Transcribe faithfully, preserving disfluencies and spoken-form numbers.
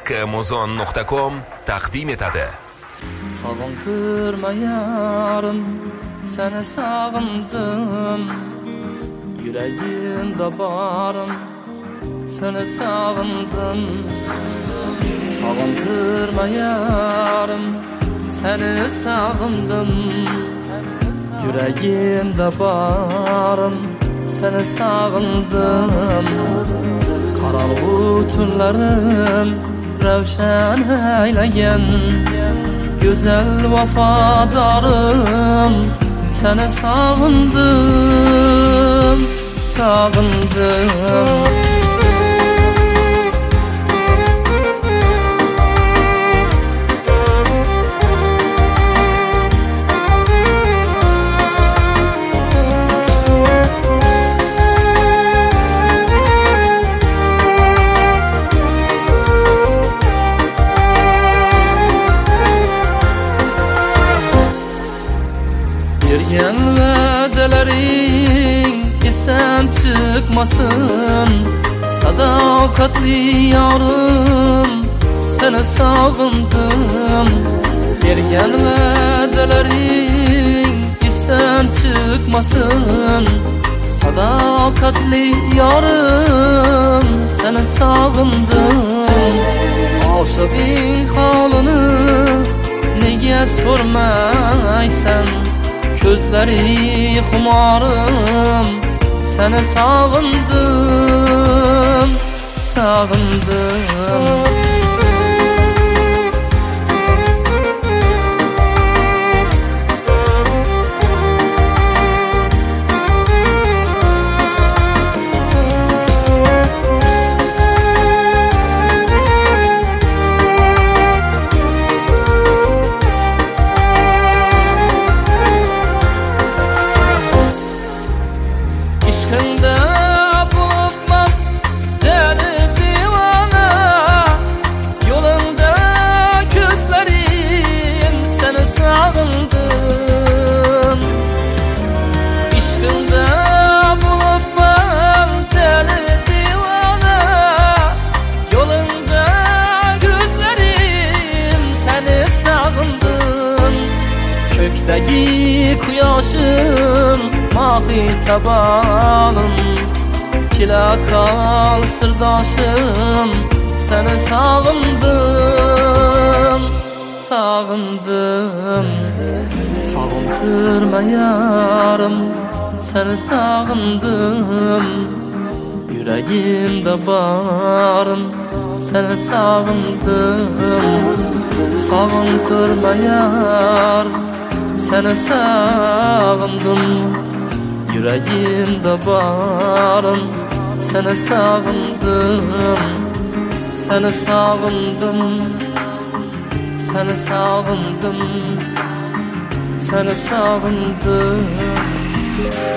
Muzon nokta com taqdim etadi. Sağıntırma yarım, seni sağındım. Yüreğimde barım, seni sağındım. Sağıntırma yarım, seni sağındım. Yüreğimde barım, seni sağındım. Kararlı tunlarım revşen eyleyen, güzel vafadarım, seni sağındım, sağındım. Yergen vedelerin isten çıkmasın, sadakatli yarım, seni sağındım. Yergen vedelerin isten çıkmasın, sadakatli yarım, seni sağındım. Aşık halını neye sormaysan, gözleri xumarım, seni sağındım, sağındım. İşkinde bulupman deli divana, yolunda gözlerim, seni sağındım. İşkinde bulupman deli divana, yolunda gözlerim, seni sağındım. Kökteki kuyaşım, mahi tabalım, kila kal sırdaşım, seni sağındım, sağındım. Sağıntırma yarım, seni sağındım. Yüreğimde barım, seni sağındım. Sağıntırma yar, seni sağındım. Yüreğimde barım, seni sağındım. Seni sağındım, seni sağındım, seni sağındım.